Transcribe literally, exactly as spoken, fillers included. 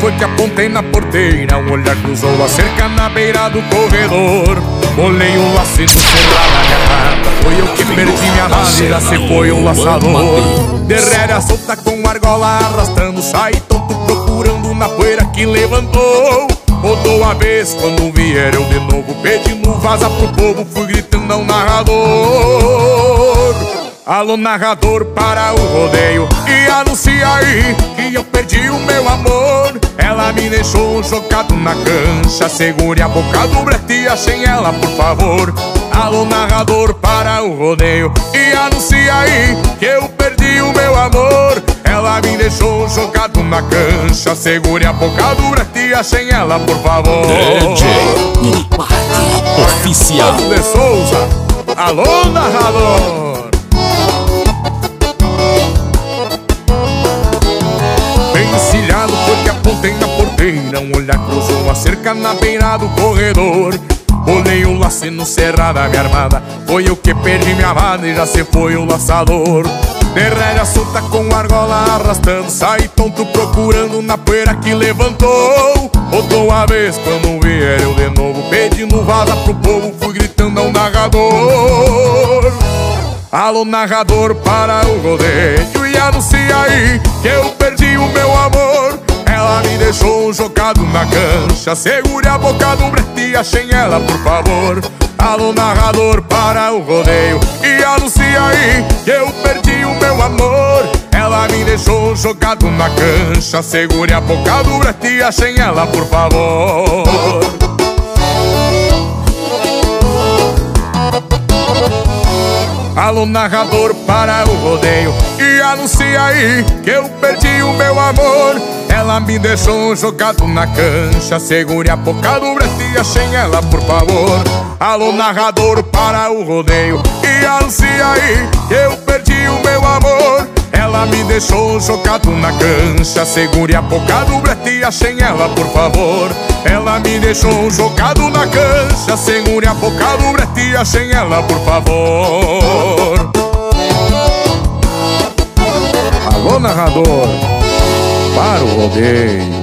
foi que apontei na porteira. Um olhar cruzou a cerca na beira do corredor. Olhei o laço cerrado na garrafa. Foi eu que perdi minha maneira, se foi o laçador. Derrera solta com argola arrastando, saí tonto procurando na poeira que levantou. Rodou a vez, quando vier eu de novo pedindo vaza pro povo, fui gritando ao narrador. Alô narrador, para o rodeio e anuncia aí que eu perdi o meu amor. Ela me deixou jogado na cancha, segure a boca do brete e achem ela, por favor. Alô narrador, para o rodeio e anuncia aí que eu perdi o meu amor. Ela me deixou jogado na cancha, segure a boca do brete e achem ela, por favor. D J Niripati Oficial de Souza, alô narrador. Encilhado foi que apontei na porteira. Um olhar cruzou a cerca na beira do corredor. Olhei o laço no cerrado da minha armada. Foi eu que perdi minha amada e já se foi o laçador. Derrera solta com argola arrastando, saí tonto procurando na poeira que levantou. Rodou a vez, quando vier eu de novo pedindo vaza pro povo, fui gritando ao narrador. Alô narrador, para o rodeio e anuncia aí que eu perdi o meu amor. Ela me deixou jogado na cancha, segure a boca do brete e achem ela, por favor. Alô narrador, para o rodeio e anuncia aí que eu perdi o meu amor. Ela me deixou jogado na cancha, segure a boca do brete e achem ela, por favor. Alô narrador, para o rodeio e anuncia aí que eu perdi o meu amor. Ela me deixou jogado na cancha, segure a boca do brete e achem ela, por favor. Alô narrador, para o rodeio e anuncia aí que eu perdi o meu amor. Ela me deixou jogado na cancha, segure a boca do brete e achem ela, por favor. Ela me deixou jogado na cancha, segure a boca do brete e achem ela, por favor. Alô narrador, para o rodeio.